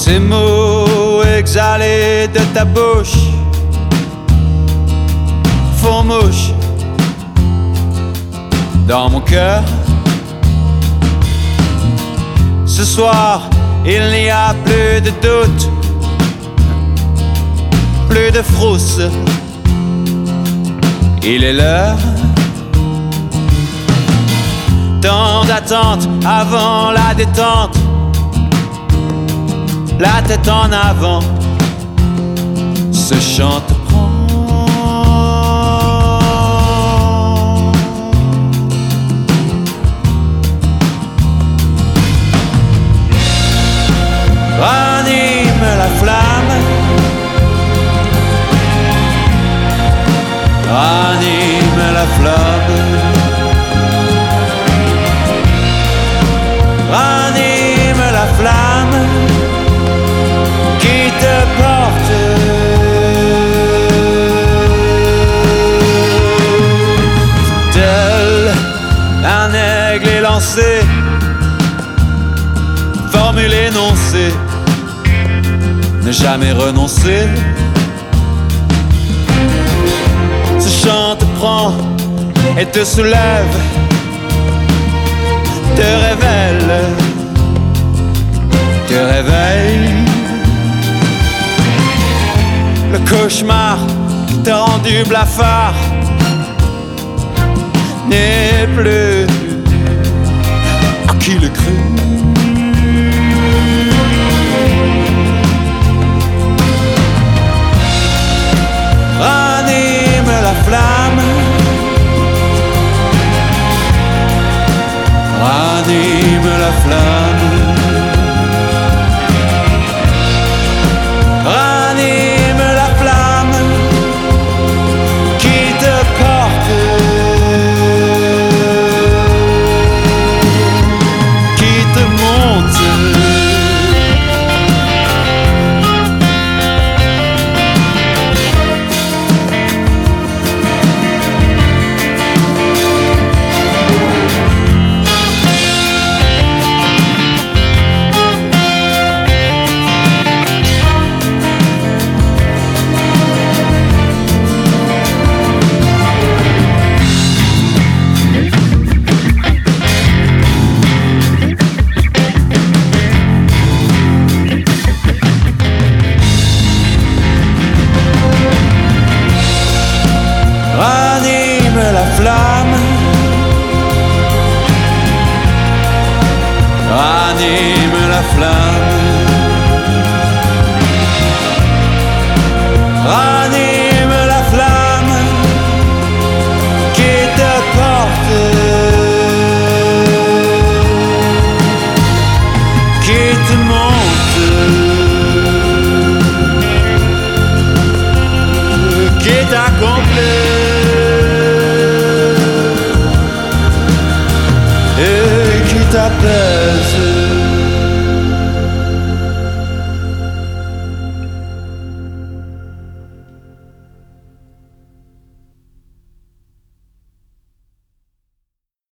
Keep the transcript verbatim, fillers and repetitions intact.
Ces mots exhalés de ta bouche font mouche dans mon cœur. Ce soir, il n'y a plus de doute, plus de frousse. Il est l'heure. Tant d'attente avant la détente, la tête en avant, ce chant te prend. Ranime la flamme, ranime la flamme, ranime la flamme qui te porte. Tel un aigle élancé, formule énoncée, ne jamais renoncer. Ce chant te prend et te soulève, te révèle, te réveille. Le cauchemar qui t'a rendu blafard n'est plus à qui le crut. Ranime la flamme, ranime la flamme, ranime la flamme qui te porte, qui te monte. Ranime la flamme, ranime la flamme, ranime la flamme qui te porte, qui te monte, qui t'accomplit et qui t'apaise.